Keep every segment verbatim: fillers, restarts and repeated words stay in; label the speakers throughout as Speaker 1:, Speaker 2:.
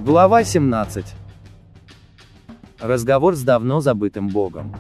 Speaker 1: Глава семнадцать. Разговор с давно забытым богом.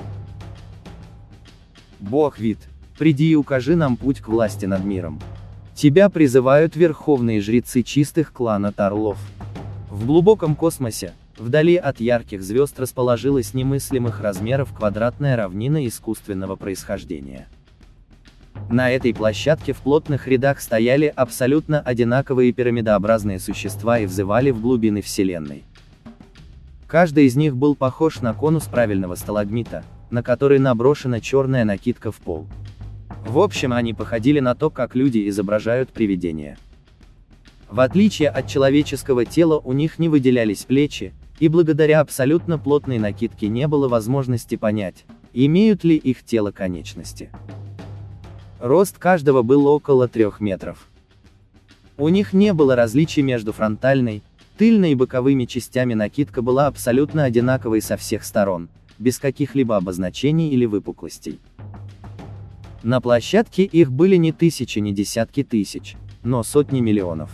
Speaker 1: Бог Вит, приди и укажи нам путь к власти над миром. Тебя призывают верховные жрецы чистых клана Тарлов. В глубоком космосе, вдали от ярких звезд, расположилась немыслимых размеров квадратная равнина искусственного происхождения. На этой площадке в плотных рядах стояли абсолютно одинаковые пирамидообразные существа и взывали в глубины Вселенной. Каждый из них был похож на конус правильного сталагмита, на который наброшена черная накидка в пол. В общем, они походили на то, как люди изображают привидения. В отличие от человеческого тела, у них не выделялись плечи, и благодаря абсолютно плотной накидке не было возможности понять, имеют ли их тело конечности. Рост каждого был около трех метров. У них не было различий между фронтальной, тыльной и боковыми частями, накидка была абсолютно одинаковой со всех сторон, без каких-либо обозначений или выпуклостей. На площадке их были не тысячи, не десятки тысяч, но сотни миллионов.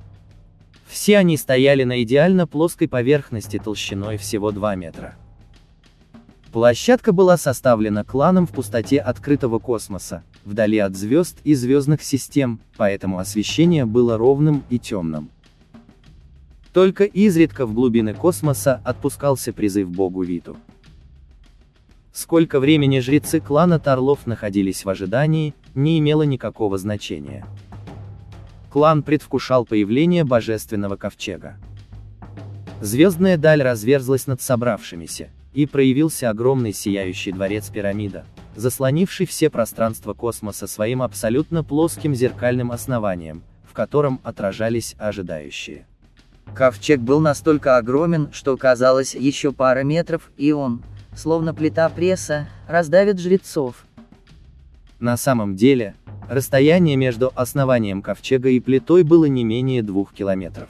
Speaker 1: Все они стояли на идеально плоской поверхности толщиной всего два метра. Площадка была составлена кланом в пустоте открытого космоса, вдали от звезд и звездных систем, поэтому освещение было ровным и темным. Только изредка в глубины космоса отпускался призыв богу Виту. Сколько времени жрецы клана Тарлов находились в ожидании, не имело никакого значения. Клан предвкушал появление божественного ковчега. Звездная даль разверзлась над собравшимися, и проявился огромный сияющий дворец-пирамида, заслонивший все пространства космоса своим абсолютно плоским зеркальным основанием, в котором отражались ожидающие.
Speaker 2: Ковчег был настолько огромен, что казалось еще пара метров, и он, словно плита пресса, раздавит жрецов.
Speaker 1: На самом деле, расстояние между основанием ковчега и плитой было не менее двух километров.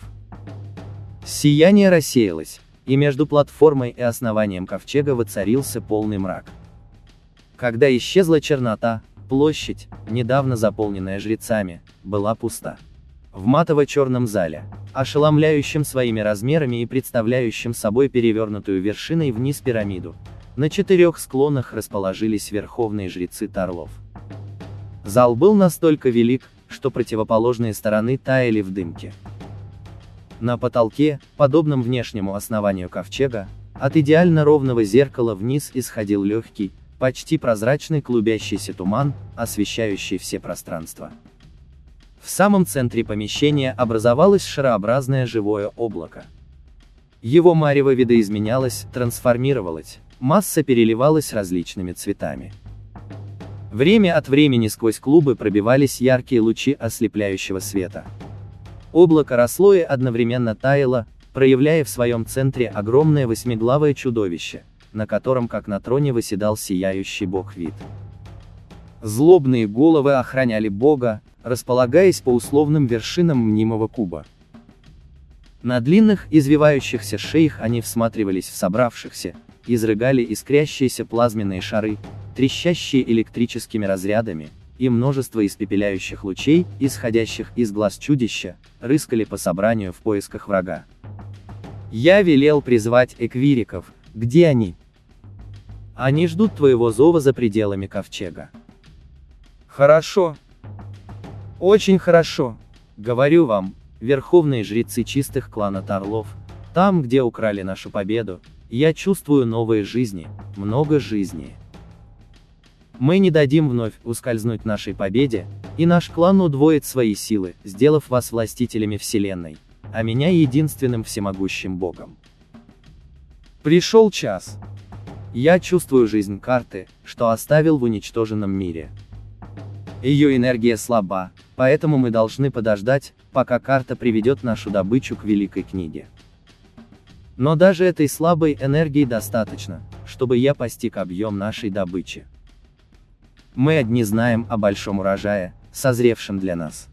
Speaker 1: Сияние рассеялось, и между платформой и основанием ковчега воцарился полный мрак. Когда исчезла чернота, площадь, недавно заполненная жрецами, была пуста. В матово-черном зале, ошеломляющем своими размерами и представляющем собой перевернутую вершиной вниз пирамиду, на четырех склонах расположились верховные жрецы Тарлов. Зал был настолько велик, что противоположные стороны таяли в дымке. На потолке, подобном внешнему основанию ковчега, от идеально ровного зеркала вниз исходил легкий, почти прозрачный клубящийся туман, освещающий все пространства. В самом центре помещения образовалось шарообразное живое облако. Его марево видоизменялось, трансформировалось, масса переливалась различными цветами. Время от времени сквозь клубы пробивались яркие лучи ослепляющего света. Облако росло и одновременно таяло, проявляя в своем центре огромное восьмиглавое чудовище, на котором как на троне восседал сияющий бог Вит. Злобные головы охраняли бога, располагаясь по условным вершинам мнимого куба. На длинных извивающихся шеях они всматривались в собравшихся, изрыгали искрящиеся плазменные шары, трещащие электрическими разрядами, и множество испепеляющих лучей, исходящих из глаз чудища, рыскали по собранию в поисках врага. Я велел призвать эквириков, где они? Они ждут твоего зова за пределами ковчега. Хорошо. Очень хорошо. Говорю вам, верховные жрецы чистых клана Тарлов, там, где украли нашу победу, я чувствую новые жизни, много жизни. Мы не дадим вновь ускользнуть нашей победе, и наш клан удвоит свои силы, сделав вас властителями Вселенной, а меня единственным всемогущим богом. Пришел час. Я чувствую жизнь карты, что оставил в уничтоженном мире. Ее энергия слаба, поэтому мы должны подождать, пока карта приведет нашу добычу к Великой книге. Но даже этой слабой энергии достаточно, чтобы я постиг объем нашей добычи. Мы одни знаем о большом урожае, созревшем для нас.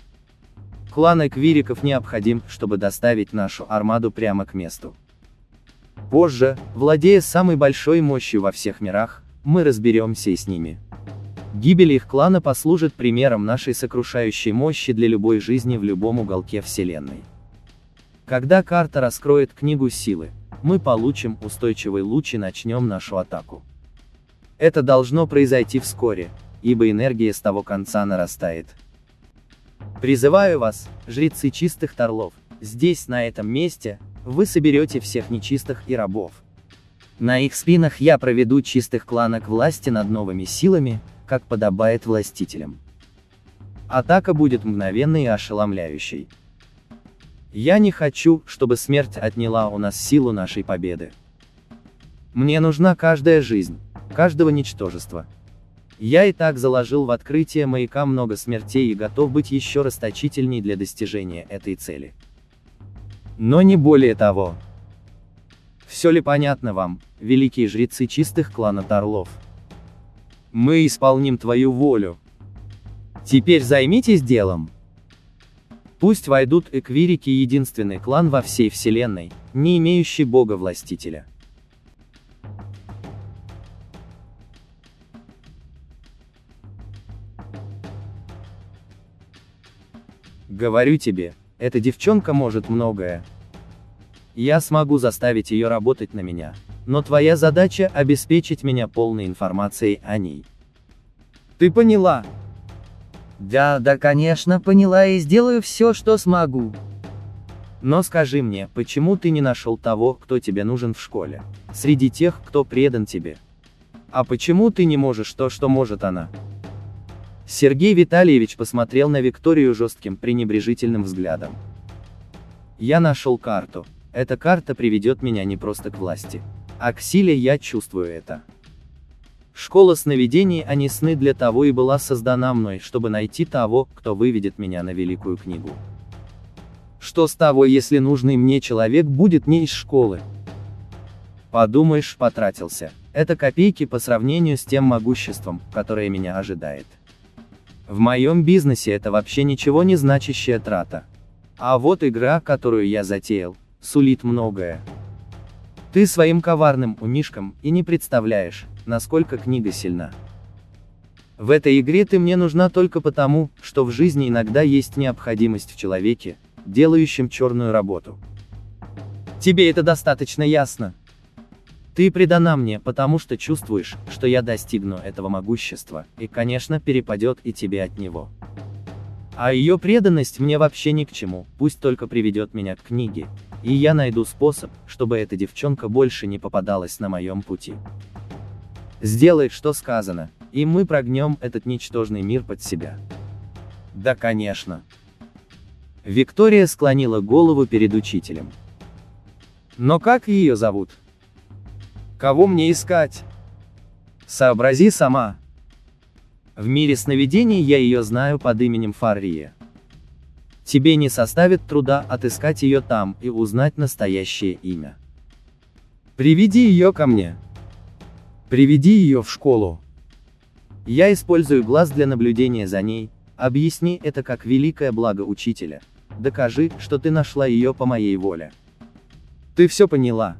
Speaker 1: Клан эквириков необходим, чтобы доставить нашу армаду прямо к месту. Позже, владея самой большой мощью во всех мирах, мы разберемся и с ними. Гибель их клана послужит примером нашей сокрушающей мощи для любой жизни в любом уголке Вселенной. Когда карта раскроет книгу силы, мы получим устойчивый луч и начнем нашу атаку. Это должно произойти вскоре, ибо энергия с того конца нарастает. Призываю вас, жрецы чистых торлов, здесь, на этом месте, вы соберете всех нечистых и рабов. На их спинах я проведу чистых клана к власти над новыми силами, как подобает властителям. Атака будет мгновенной и ошеломляющей. Я не хочу, чтобы смерть отняла у нас силу нашей победы. Мне нужна каждая жизнь, каждого ничтожества. Я и так заложил в открытие маяка много смертей и готов быть еще расточительней для достижения этой цели. Но не более того. Все ли понятно вам, великие жрецы чистых клана Торлов? Мы исполним твою волю. Теперь займитесь делом. Пусть войдут эквирики, единственный клан во всей вселенной, не имеющий бога-властителя. Говорю тебе, эта девчонка может многое. Я смогу заставить ее работать на меня, но твоя задача — обеспечить меня полной информацией о ней. Ты поняла?
Speaker 2: Да, да, конечно, поняла и сделаю все, что смогу.
Speaker 1: Но скажи мне, почему ты не нашел того, кто тебе нужен в школе, среди тех, кто предан тебе? А почему ты не можешь то, что может она? Сергей Витальевич посмотрел на Викторию жестким, пренебрежительным взглядом. Я нашел карту. Эта карта приведет меня не просто к власти, а к силе, я чувствую это. Школа сновидений, а не сны, для того и была создана мной, чтобы найти того, кто выведет меня на великую книгу. Что с того, если нужный мне человек будет не из школы? Подумаешь, потратился. Это копейки по сравнению с тем могуществом, которое меня ожидает. В моем бизнесе это вообще ничего не значащая трата. А вот игра, которую я затеял, сулит многое. Ты своим коварным умишком и не представляешь, насколько книга сильна. В этой игре ты мне нужна только потому, что в жизни иногда есть необходимость в человеке, делающем черную работу. Тебе это достаточно ясно. Ты предана мне, потому что чувствуешь, что я достигну этого могущества, и, конечно, перепадет и тебе от него. А ее преданность мне вообще ни к чему, пусть только приведет меня к книге, и я найду способ, чтобы эта девчонка больше не попадалась на моем пути. Сделай, что сказано, и мы прогнем этот ничтожный мир под себя. Да, конечно. Виктория склонила голову перед учителем. Но как ее зовут? Кого мне искать? Сообрази сама. В мире сновидений я ее знаю под именем Фаррия. Тебе не составит труда отыскать ее там и узнать настоящее имя. Приведи ее ко мне. Приведи ее в школу. Я использую глаз для наблюдения за ней, объясни это как великое благо учителя. Докажи, что ты нашла ее по моей воле. Ты все поняла.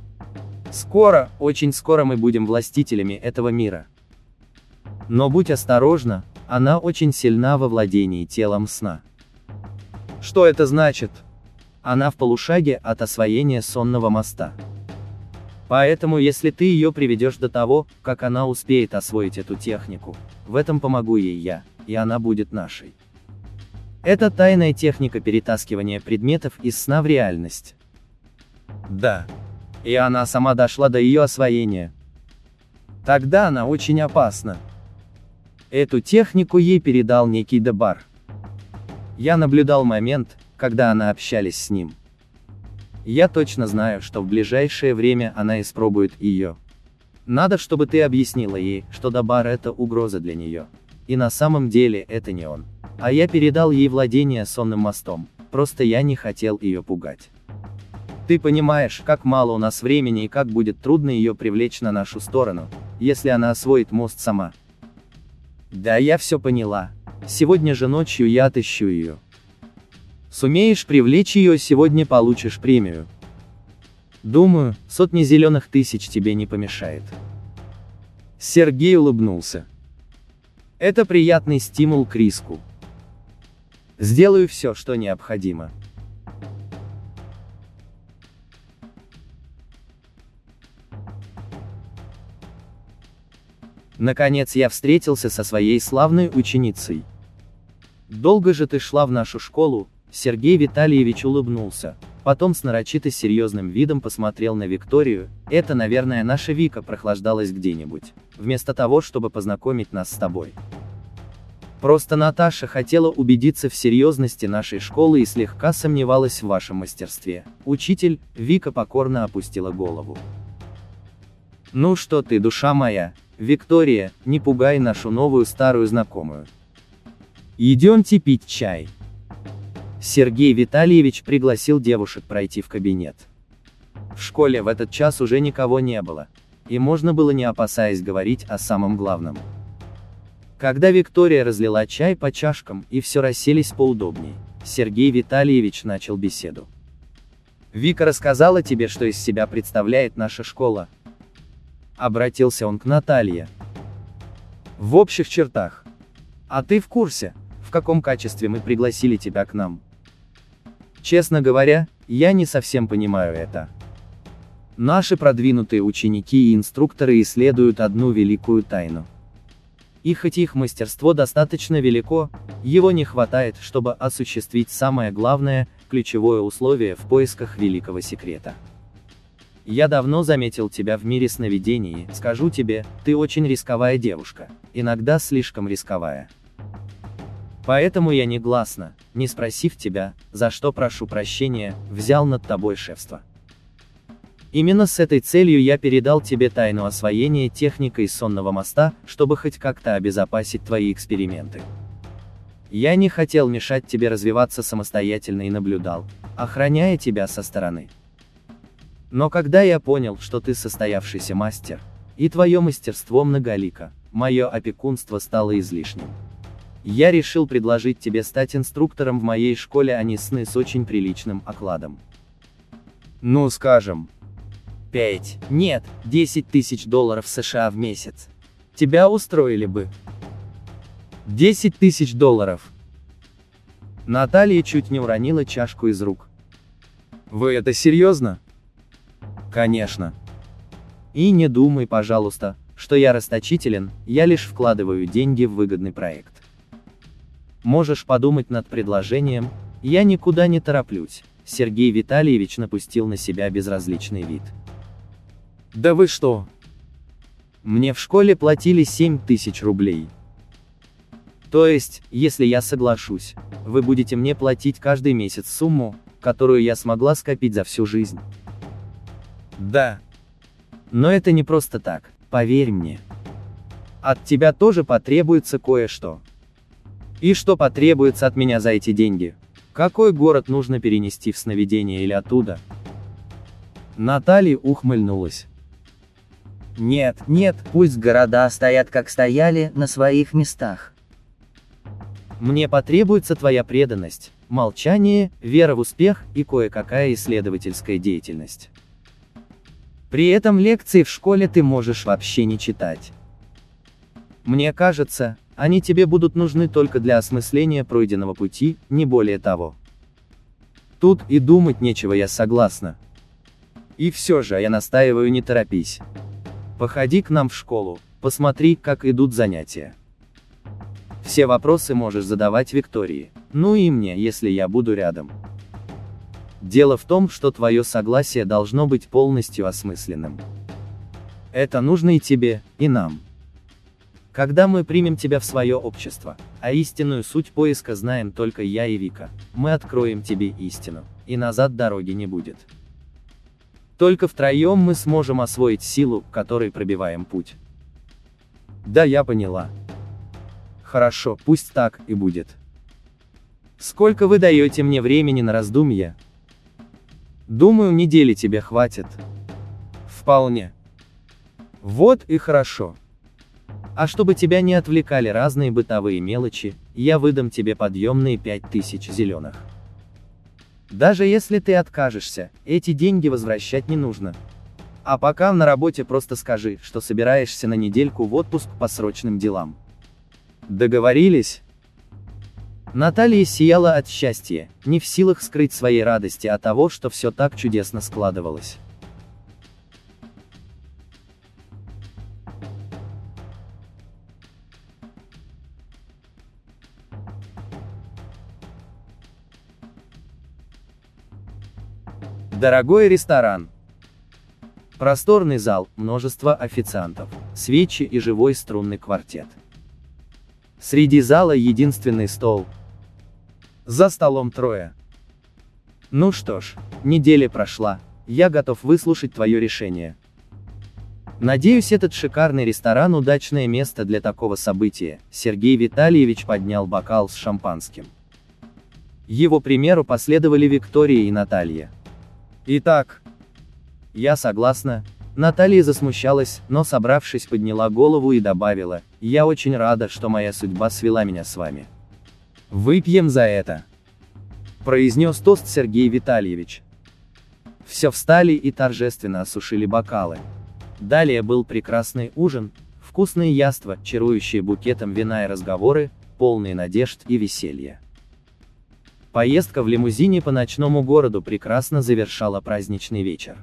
Speaker 1: Скоро, очень скоро мы будем властителями этого мира. Но будь осторожна, она очень сильна во владении телом сна. Что это значит? Она в полушаге от освоения сонного моста. Поэтому если ты ее приведешь до того, как она успеет освоить эту технику, в этом помогу ей я, и она будет нашей. Это тайная техника перетаскивания предметов из сна в реальность. Да. И она сама дошла до ее освоения. Тогда она очень опасна. Эту технику ей передал некий Дебар. Я наблюдал момент, когда она общались с ним. Я точно знаю, что в ближайшее время она испробует ее. Надо, чтобы ты объяснила ей, что Дебар — это угроза для нее. И на самом деле это не он. А я передал ей владение сонным мостом, просто я не хотел ее пугать. Ты понимаешь, как мало у нас времени и как будет трудно ее привлечь на нашу сторону, если она освоит мост сама. Да, я все поняла. Сегодня же ночью я отыщу ее. Сумеешь привлечь ее, сегодня получишь премию. Думаю, сотни зеленых тысяч тебе не помешает. Сергей улыбнулся. Это приятный стимул к риску. Сделаю все, что необходимо. Наконец я встретился со своей славной ученицей. Долго же ты шла в нашу школу? Сергей Витальевич улыбнулся, потом с нарочито серьезным видом посмотрел на Викторию. Это, наверное, наша Вика прохлаждалась где-нибудь, вместо того, чтобы познакомить нас с тобой. Просто Наташа хотела убедиться в серьезности нашей школы и слегка сомневалась в вашем мастерстве. Учитель, Вика покорно опустила голову. Ну что ты, душа моя, Виктория, не пугай нашу новую старую знакомую. Идемте пить чай. Сергей Витальевич пригласил девушек пройти в кабинет. В школе в этот час уже никого не было, и можно было не опасаясь говорить о самом главном. Когда Виктория разлила чай по чашкам и все расселись поудобней, Сергей Витальевич начал беседу. «Вика рассказала тебе, что из себя представляет наша школа?» Обратился он к Наталье. «В общих чертах. А ты в курсе, в каком качестве мы пригласили тебя к нам?» «Честно говоря, я не совсем понимаю это. Наши продвинутые ученики и инструкторы исследуют одну великую тайну. И хоть их мастерство достаточно велико, его не хватает, чтобы осуществить самое главное, ключевое условие в поисках великого секрета. Я давно заметил тебя в мире сновидений, скажу тебе, ты очень рисковая девушка, иногда слишком рисковая. Поэтому я негласно, не спросив тебя, за что прошу прощения, взял над тобой шефство. Именно с этой целью я передал тебе тайну освоения техникой сонного моста, чтобы хоть как-то обезопасить твои эксперименты. Я не хотел мешать тебе развиваться самостоятельно и наблюдал, охраняя тебя со стороны. Но когда я понял, что ты состоявшийся мастер, и твое мастерство многолико, мое опекунство стало излишним. Я решил предложить тебе стать инструктором в моей школе «Они сны» с очень приличным окладом. Ну, скажем, пять, нет, десять тысяч долларов США в месяц. Тебя устроили бы? десять тысяч долларов. Наталья чуть не уронила чашку из рук. Вы это серьезно? Конечно. И не думай, пожалуйста, что я расточителен, я лишь вкладываю деньги в выгодный проект. Можешь подумать над предложением, я никуда не тороплюсь. Сергей Витальевич напустил на себя безразличный вид. Да вы что? Мне в школе платили семь тысяч рублей. То есть, если я соглашусь, вы будете мне платить каждый месяц сумму, которую я смогла скопить за всю жизнь. Да. Но это не просто так, поверь мне. От тебя тоже потребуется кое-что. И что потребуется от меня за эти деньги? Какой город нужно перенести в сновидение или оттуда? Наталья ухмыльнулась. Нет, нет,
Speaker 2: Пусть города стоят как стояли, на своих местах.
Speaker 1: мне потребуется твоя преданность, молчание, вера в успех и кое-какая исследовательская деятельность. При этом лекции в школе ты можешь вообще не читать. Мне кажется, они тебе будут нужны только для осмысления пройденного пути, не более того. Тут и думать нечего, я согласна. И все же, я настаиваю, не торопись. Походи к нам в школу, посмотри, как идут занятия. Все вопросы можешь задавать Виктории, ну и мне, если я буду рядом. Дело в том, что твое согласие должно быть полностью осмысленным. Это нужно и тебе, и нам. Когда мы примем тебя в свое общество, а истинную суть поиска знаем только я и Вика, мы откроем тебе истину, и назад дороги не будет. Только втроем мы сможем освоить силу, которой пробиваем путь. Да, я поняла. Хорошо, пусть так и будет. Сколько вы даете мне времени на раздумья? Думаю, недели тебе хватит. Вполне. Вот и хорошо. А чтобы тебя не отвлекали разные бытовые мелочи, я выдам тебе подъемные пять тысяч зеленых. Даже если ты откажешься, эти деньги возвращать не нужно. А пока на работе просто скажи, что собираешься на недельку в отпуск по срочным делам. Договорились? Наталья сияла от счастья, не в силах скрыть своей радости от того, что все так чудесно складывалось. Дорогой ресторан. Просторный зал, множество официантов, свечи и живой струнный квартет. Среди зала единственный стол. За столом трое. Ну что ж, неделя прошла, я готов выслушать твое решение. Надеюсь, этот шикарный ресторан – удачное место для такого события. Сергей Витальевич поднял бокал с шампанским. Его примеру последовали Виктория и Наталья. Итак, я согласна. Наталья засмущалась, но, собравшись, подняла голову и добавила: я очень рада, что моя судьба свела меня с вами. Выпьем за это, произнес тост Сергей Витальевич. Все встали и торжественно осушили бокалы. Далее был прекрасный ужин, вкусные яства, чарующие букетом вина и разговоры, полные надежд и веселья. Поездка в лимузине по ночному городу прекрасно завершала праздничный вечер.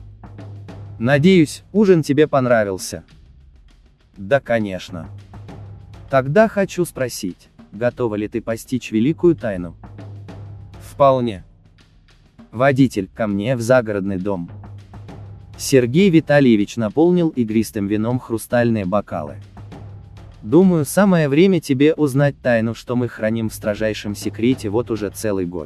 Speaker 1: Надеюсь, ужин тебе понравился. Да, конечно. Тогда хочу спросить, готова ли ты постичь великую тайну? Вполне. Водитель, ко мне в загородный дом. Сергей Витальевич наполнил игристым вином хрустальные бокалы. Думаю, самое время тебе узнать тайну, что мы храним в строжайшем секрете вот уже целый год.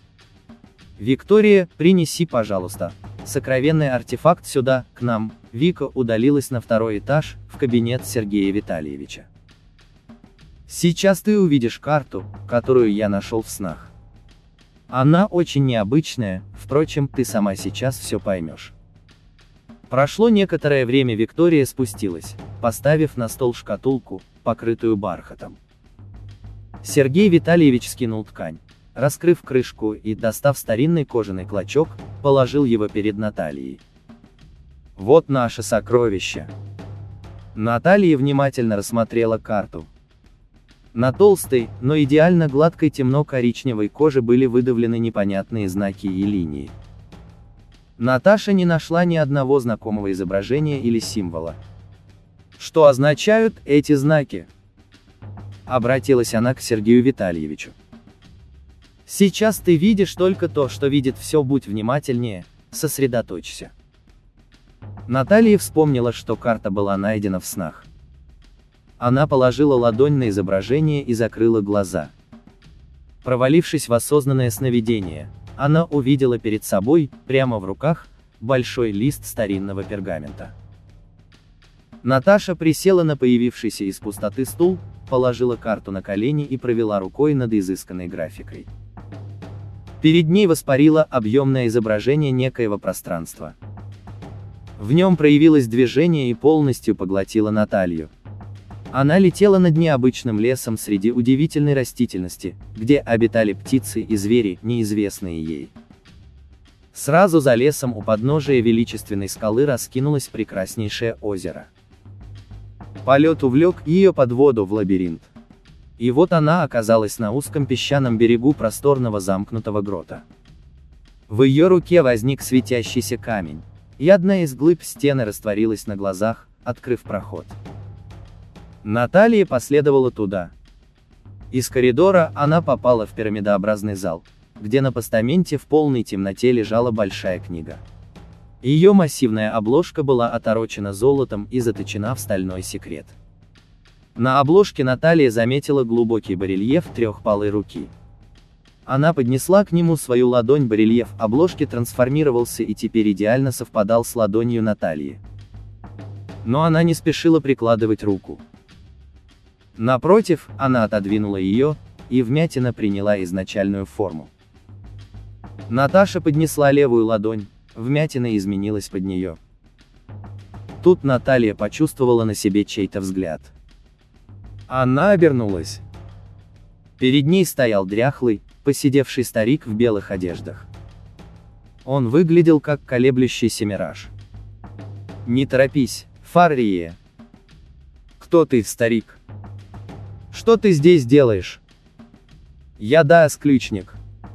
Speaker 1: Виктория, принеси, пожалуйста, сокровенный артефакт сюда, к нам. Вика удалилась на второй этаж, в кабинет Сергея Витальевича. Сейчас ты увидишь карту, которую я нашел в снах. Она очень необычная, впрочем, ты сама сейчас все поймешь. Прошло некоторое время, Виктория спустилась, поставив на стол шкатулку, покрытую бархатом. Сергей Витальевич скинул ткань, раскрыв крышку и, достав старинный кожаный клочок, положил его перед Натальей. Вот наше сокровище. Наталья внимательно рассмотрела карту. На толстой, но идеально гладкой темно-коричневой коже были выдавлены непонятные знаки и линии. Наташа не нашла ни одного знакомого изображения или символа. Что означают эти знаки? Обратилась она к Сергею Витальевичу. Сейчас ты видишь только то, что видит все, будь внимательнее, сосредоточься. Наталья вспомнила, что карта была найдена в снах. Она положила ладонь на изображение и закрыла глаза. Провалившись в осознанное сновидение, она увидела перед собой, прямо в руках, большой лист старинного пергамента. Наташа присела на появившийся из пустоты стул, положила карту на колени и провела рукой над изысканной графикой. Перед ней воспарило объемное изображение некоего пространства. В нем проявилось движение и полностью поглотило Наталью. Она летела над необычным лесом среди удивительной растительности, где обитали птицы и звери, неизвестные ей. Сразу за лесом у подножия величественной скалы раскинулось прекраснейшее озеро. Полет увлек ее под воду в лабиринт. И вот она оказалась на узком песчаном берегу просторного замкнутого грота. В ее руке возник светящийся камень, и одна из глыб стены растворилась на глазах, открыв проход. Наталья последовала туда. Из коридора она попала в пирамидообразный зал, где на постаменте в полной темноте лежала большая книга. Ее массивная обложка была оторочена золотом и заточена в стальной секрет. На обложке Наталья заметила глубокий барельеф трехпалой руки. Она поднесла к нему свою ладонь, барельеф обложки трансформировался и теперь идеально совпадал с ладонью Натальи. Но она не спешила прикладывать руку. Напротив, она отодвинула ее, и вмятина приняла изначальную форму. Наташа поднесла левую ладонь, вмятина изменилась под нее. Тут Наталья почувствовала на себе чей-то взгляд. Она обернулась. Перед ней стоял дряхлый, поседевший старик в белых одеждах. Он выглядел как колеблющийся мираж. «Не торопись, Фаррие!» «Кто ты, старик? Что ты здесь делаешь?» «Я Даас Ключник.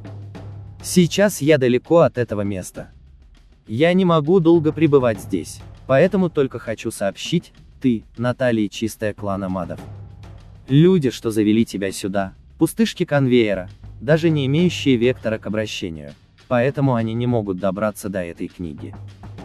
Speaker 1: Сейчас я далеко от этого места. Я не могу долго пребывать здесь, поэтому только хочу сообщить, ты, Наталья чистая клана Мадов. Люди, что завели тебя сюда, пустышки конвейера, даже не имеющие вектора к обращению. поэтому они не могут добраться до этой книги.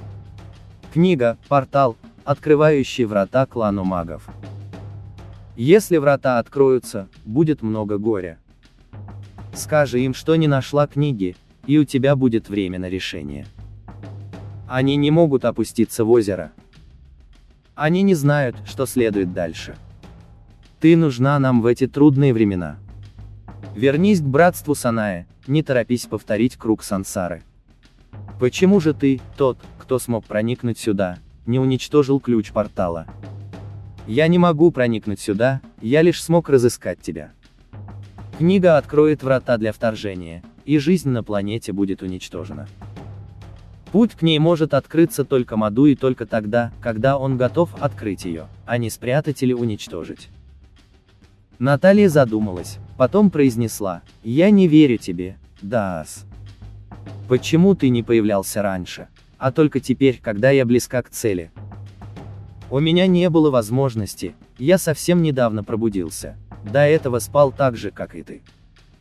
Speaker 1: Книга – портал, открывающий врата клану магов. Если врата откроются, будет много горя. Скажи им, что не нашла книги, и у тебя будет время на решение. Они не могут опуститься в озеро. Они не знают, что следует дальше. Ты нужна нам в эти трудные времена. Вернись к братству Саная, не торопись повторить круг сансары. Почему же ты, тот, кто смог проникнуть сюда, не уничтожил ключ портала? Я не могу проникнуть сюда, я лишь смог разыскать тебя. Книга откроет врата для вторжения, и жизнь на планете будет уничтожена. Путь к ней может открыться только Маду и только тогда, когда он готов открыть ее, а не спрятать или уничтожить. Наталья задумалась, потом произнесла: «Я не верю тебе, Даас. Почему ты не появлялся раньше, а только теперь, когда я близка к цели? У меня не было возможности, я совсем недавно пробудился, до этого спал так же, как и ты».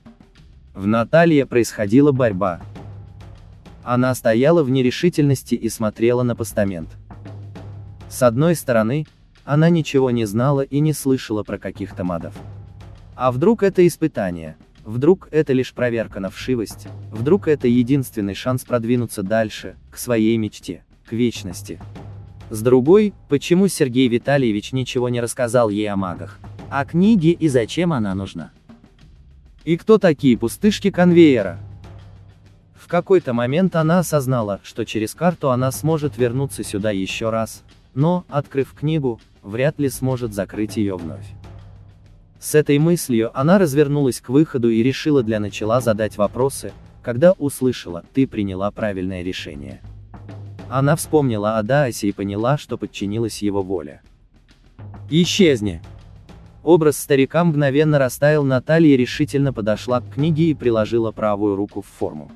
Speaker 1: В Наталье происходила борьба. Она стояла в нерешительности и смотрела на постамент. С одной стороны, она ничего не знала и не слышала про каких-то мадов. А вдруг это испытание? Вдруг это лишь проверка на вшивость? Вдруг это единственный шанс продвинуться дальше, к своей мечте, к вечности? С другой, почему Сергей Витальевич ничего не рассказал ей о магах, о книге и зачем она нужна? И кто такие пустышки конвейера? В какой-то момент она осознала, что через карту она сможет вернуться сюда еще раз, но, открыв книгу, вряд ли сможет закрыть ее вновь. С этой мыслью она развернулась к выходу и решила для начала задать вопросы, когда услышала: «Ты приняла правильное решение». Она вспомнила о Даасе и поняла, что подчинилась его воле. «Исчезни!» Образ старика мгновенно растаял. Наталья решительно подошла к книге и приложила правую руку в форму.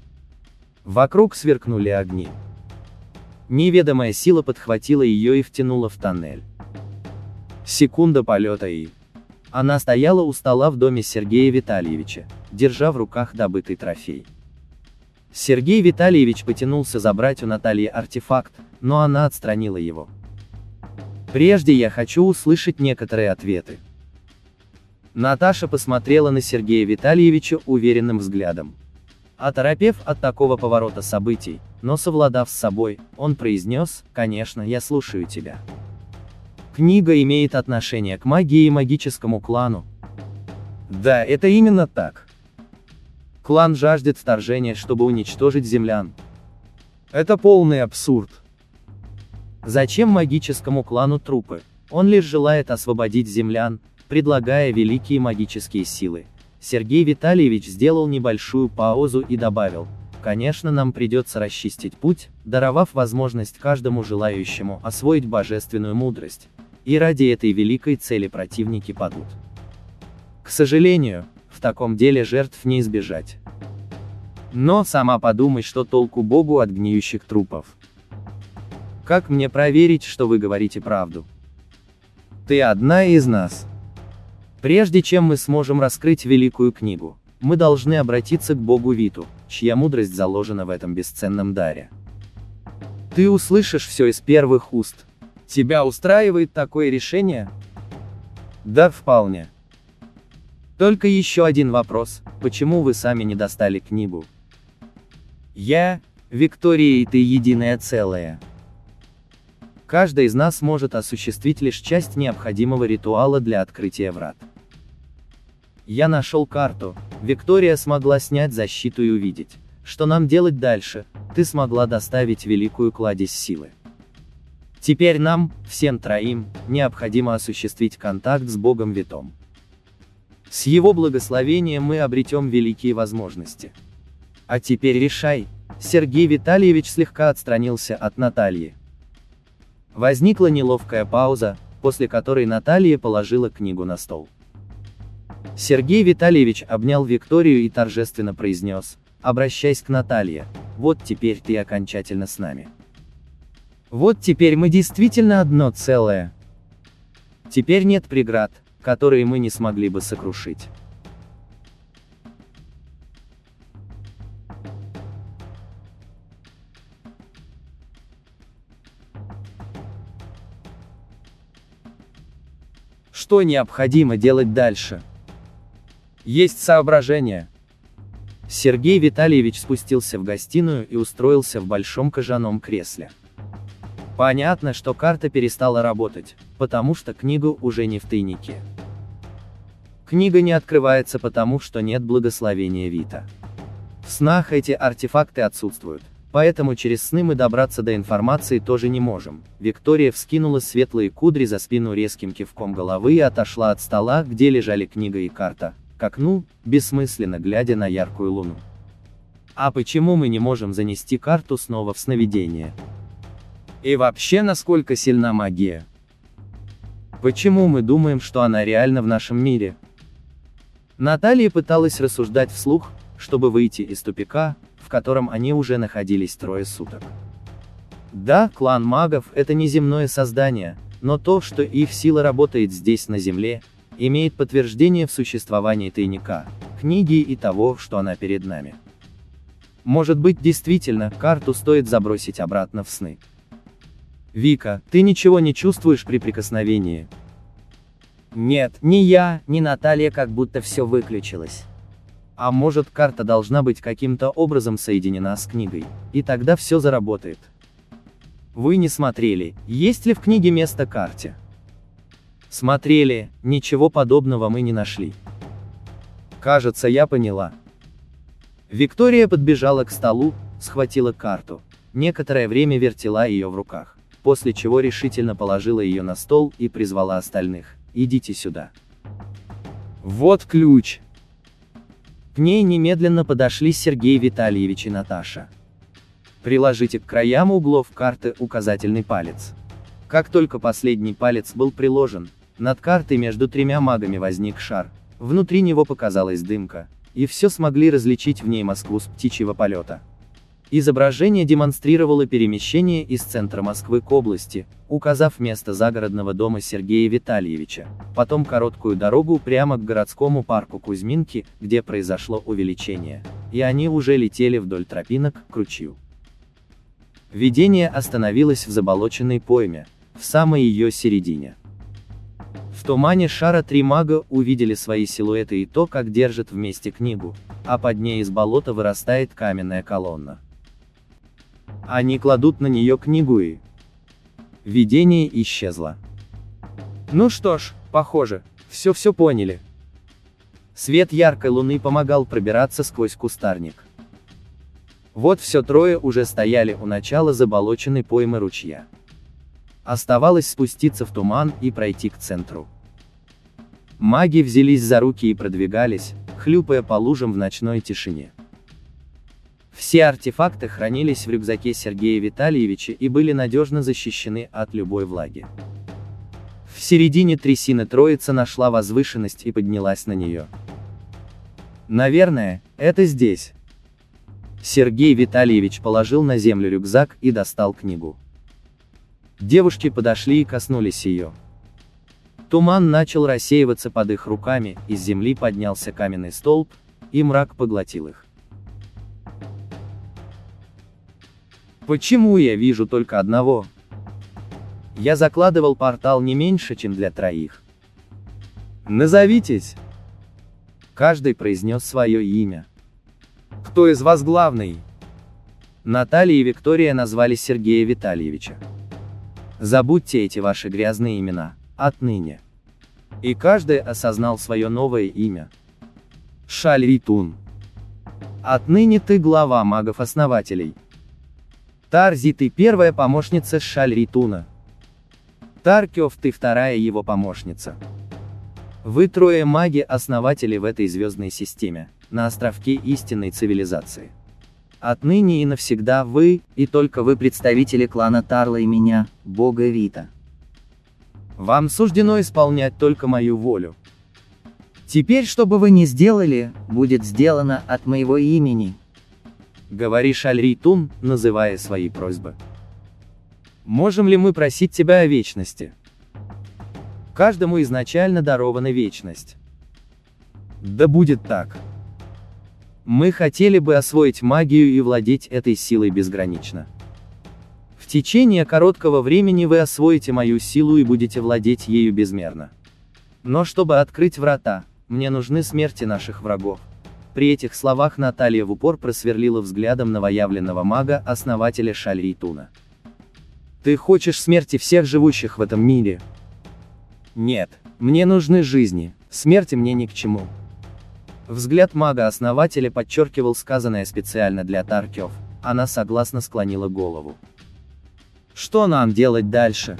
Speaker 1: Вокруг сверкнули огни. Неведомая сила подхватила ее и втянула в тоннель. Секунда полета и... Она стояла у стола в доме Сергея Витальевича, держа в руках добытый трофей. Сергей Витальевич потянулся забрать у Натальи артефакт, но она отстранила его. «Прежде я хочу услышать некоторые ответы». Наташа посмотрела на Сергея Витальевича уверенным взглядом. Оторопев от такого поворота событий, но совладав с собой, он произнес: «Конечно, я слушаю тебя. Книга имеет отношение к магии и магическому клану». «Да, это именно так. Клан жаждет вторжения, чтобы уничтожить землян. Это полный абсурд. Зачем магическому клану трупы? Он лишь желает освободить землян, предлагая великие магические силы». Сергей Витальевич сделал небольшую паузу и добавил: «Конечно, нам придется расчистить путь, даровав возможность каждому желающему освоить божественную мудрость. И ради этой великой цели противники падут. К сожалению, в таком деле жертв не избежать. Но сама подумай, что толку Богу от гниющих трупов. Как мне проверить, что вы говорите правду? Ты одна из нас. Прежде чем мы сможем раскрыть великую книгу, мы должны обратиться к Богу Виту, чья мудрость заложена в этом бесценном даре. Ты услышишь все из первых уст. Тебя устраивает такое решение?» «Да, вполне. Только еще один вопрос: почему вы сами не достали книгу?» «Я, Виктория и ты единое целое. Каждый из нас может осуществить лишь часть необходимого ритуала для открытия врат. Я нашел карту, Виктория смогла снять защиту и увидеть, что нам делать дальше, ты смогла доставить великую кладезь силы. Теперь нам, всем троим, необходимо осуществить контакт с Богом Витом. С его благословением мы обретем великие возможности. А теперь решай». Сергей Витальевич слегка отстранился от Натальи. Возникла неловкая пауза, после которой Наталья положила книгу на стол. Сергей Витальевич обнял Викторию и торжественно произнес: «Обращайся к Наталье, вот теперь ты окончательно с нами. Вот теперь мы действительно одно целое. Теперь нет преград, которые мы не смогли бы сокрушить». Что необходимо делать дальше? Есть соображения. Сергей Витальевич спустился в гостиную и устроился в большом кожаном кресле. Понятно, что карта перестала работать, потому что книга уже не в тайнике. Книга не открывается потому, что нет благословения Вита. В снах эти артефакты отсутствуют, поэтому через сны мы добраться до информации тоже не можем. Виктория вскинула светлые кудри за спину резким кивком головы и отошла от стола, где лежали книга и карта, к окну, бессмысленно глядя на яркую луну. А почему мы не можем занести карту снова в сновидение? И вообще, насколько сильна магия? Почему мы думаем, что она реальна в нашем мире? Наталья пыталась рассуждать вслух, чтобы выйти из тупика, в котором они уже находились трое суток. Да, клан магов — это неземное создание, но то, что их сила работает здесь на Земле, имеет подтверждение в существовании тайника, книги и того, что она перед нами. Может быть, действительно, карту стоит забросить обратно в сны. Вика, ты ничего не чувствуешь при прикосновении?
Speaker 2: Нет, ни я, ни Наталья, как будто все выключилось.
Speaker 1: А может, карта должна быть каким-то образом соединена с книгой, и тогда все заработает. Вы не смотрели, есть ли в книге место карте? Смотрели, ничего подобного мы не нашли. Кажется, я поняла. Виктория подбежала к столу, схватила карту, некоторое время вертела ее в руках, после чего решительно положила ее на стол и призвала остальных: идите сюда. Вот ключ. К ней немедленно подошли Сергей Витальевич и Наташа. Приложите к краям углов карты указательный палец. Как только последний палец был приложен, над картой между тремя магами возник шар, внутри него показалась дымка, и все смогли различить в ней Москву с птичьего полета. Изображение демонстрировало перемещение из центра Москвы к области, указав место загородного дома Сергея Витальевича, потом короткую дорогу прямо к городскому парку Кузьминки, где произошло увеличение, и они уже летели вдоль тропинок к ручью. Видение остановилось в заболоченной пойме, в самой ее середине. В тумане шара три мага увидели свои силуэты и то, как держат вместе книгу, а под ней из болота вырастает каменная колонна. Они кладут на нее книгу и... Видение исчезло. Ну что ж, похоже, все-все поняли. Свет яркой луны помогал пробираться сквозь кустарник. Вот все трое уже стояли у начала заболоченной поймы ручья. Оставалось спуститься в туман и пройти к центру. Маги взялись за руки и продвигались, хлюпая по лужам в ночной тишине. Все артефакты хранились в рюкзаке Сергея Витальевича и были надежно защищены от любой влаги. В середине трясины троица нашла возвышенность и поднялась на нее. Наверное, это здесь. Сергей Витальевич положил на землю рюкзак и достал книгу. Девушки подошли и коснулись ее. Туман начал рассеиваться под их руками, из земли поднялся каменный столб, и мрак поглотил их. Почему я вижу только одного? Я закладывал портал не меньше, чем для троих. Назовитесь. Каждый произнес свое имя. Кто из вас главный? Наталья и Виктория назвали Сергея Витальевича. Забудьте эти ваши грязные имена, отныне. И каждый осознал свое новое имя. Шаль-Ритун. Отныне ты глава магов-основателей. Тарзи, ты первая помощница Шаль-Ритуна. Таркёв, ты вторая его помощница. Вы трое маги-основатели в этой звездной системе, на островке истинной цивилизации. Отныне и навсегда вы, и только вы представители клана Тарла и меня, бога Вита. Вам суждено исполнять только мою волю.
Speaker 2: Теперь, что бы вы ни сделали, будет сделано от моего имени.
Speaker 1: Говори, Шаль-Ритун, называя свои просьбы. Можем ли мы просить тебя о вечности? Каждому изначально дарована вечность. Да будет так. Мы хотели бы освоить магию и владеть этой силой безгранично. В течение короткого времени вы освоите мою силу и будете владеть ею безмерно. Но чтобы открыть врата, мне нужны смерти наших врагов. При этих словах Наталья в упор просверлила взглядом новоявленного мага, основателя Шаль-Рейтуна. Ты хочешь смерти всех живущих в этом мире? Нет, мне нужны жизни, смерти мне ни к чему. Взгляд мага-основателя подчеркивал сказанное специально для Таркёв. Она согласно склонила голову. Что нам делать дальше?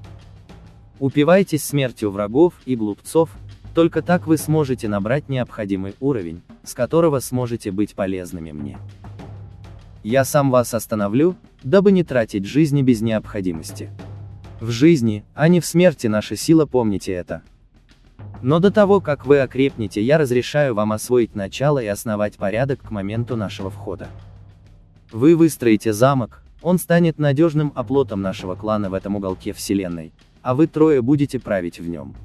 Speaker 1: Упивайтесь смертью врагов и глупцов, только так вы сможете набрать необходимый уровень, с которого сможете быть полезными мне. Я сам вас остановлю, дабы не тратить жизни без необходимости. В жизни, а не в смерти наша сила, помните это. Но до того, как вы окрепнете, я разрешаю вам освоить начало и основать порядок к моменту нашего входа. Вы выстроите замок, он станет надежным оплотом нашего клана в этом уголке вселенной, а вы трое будете править в нем.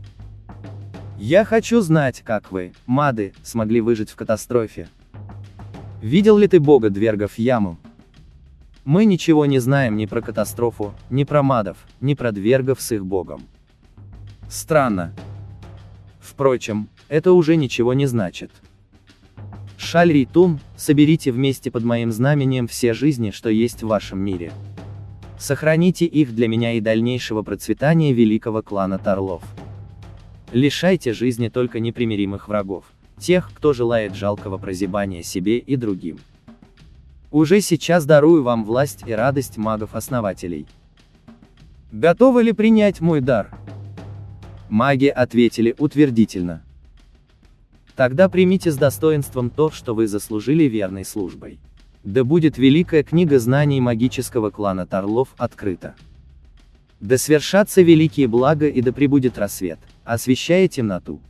Speaker 1: Я хочу знать, как вы, мады, смогли выжить в катастрофе. Видел ли ты бога Двергов Яму? Мы ничего не знаем ни про катастрофу, ни про мадов, ни про Двергов с их богом. Странно. Впрочем, это уже ничего не значит. Шаль-Рейтун, соберите вместе под моим знаменем все жизни, что есть в вашем мире. Сохраните их для меня и дальнейшего процветания великого клана Тарлов. Лишайте жизни только непримиримых врагов, тех, кто желает жалкого прозябания себе и другим. Уже сейчас дарую вам власть и радость магов-основателей. Готовы ли принять мой дар? Маги ответили утвердительно. Тогда примите с достоинством то, что вы заслужили верной службой. Да будет великая книга знаний магического клана Тарлов открыта. Да свершатся великие блага и да пребудет рассвет, освещая темноту.